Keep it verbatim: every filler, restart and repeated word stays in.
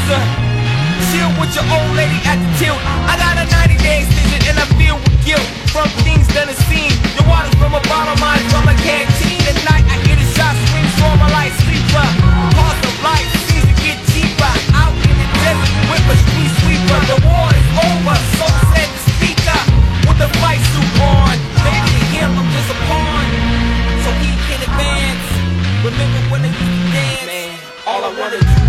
closer. Chill with your old lady at the tilt. I got a ninety day extension and I feel with guilt from things done and seen. The water's from a bottle, mine from a canteen. At night I hear the shots swing for my light sleeper. Cost of life seems to get cheaper. Out in the desert with a street sweeper. The war is over, so said the speaker with the fight suit on. Maybe to him I'm just a pawn, so he can advance. Remember when they used to dance? Man, all I wanna do